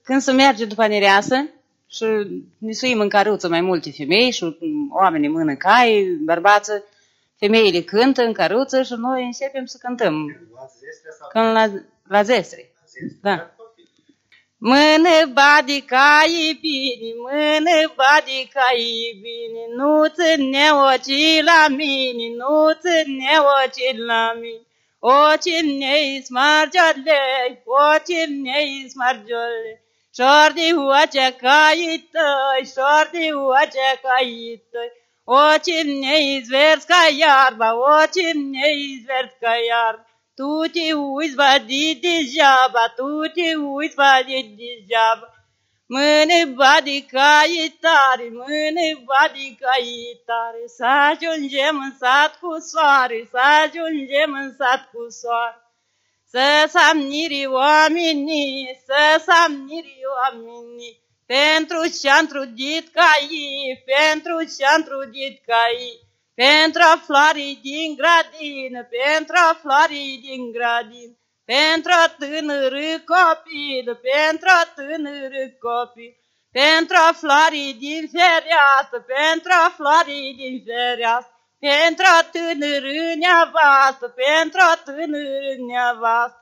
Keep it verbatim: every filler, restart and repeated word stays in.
când se merge după nereasă și nisuim în căruță mai multe femei și oamenii mână cai, bărbață, femeile cântă în căruță și noi începem să cântăm. Când la, la zestre. Da. Mână badica e bine, mână badica e bine, nu ține ochii la mine, nu ține ochii la mine. Ochii mei smargiole, ochii mei smargiole, șor de oce cai tăi, șor de oce cai tăi. Ochii mei zverți ca iarba, ochii mei zverți ca iarba. Tu te uiți badi degeaba, tu te uiți badi degeaba. Mâine badi ca e tare, mâine badi ca e tare. Să ajungem în sat cu soare, să ajungem în sat cu soare. Să samniri oamenii, să samniri oamenii. Pentru ce-am trudit ca ei, pentru ce-am trudit ca ei. Pentru a florii din gradină, pentru a florii din gradină. Pentru a tânără copil, pentru a tânără copil. Pentru a florii din fereastră, pentru a florii din fereastră. Pentru a tânără neavastă, pentru a tânără neavastă.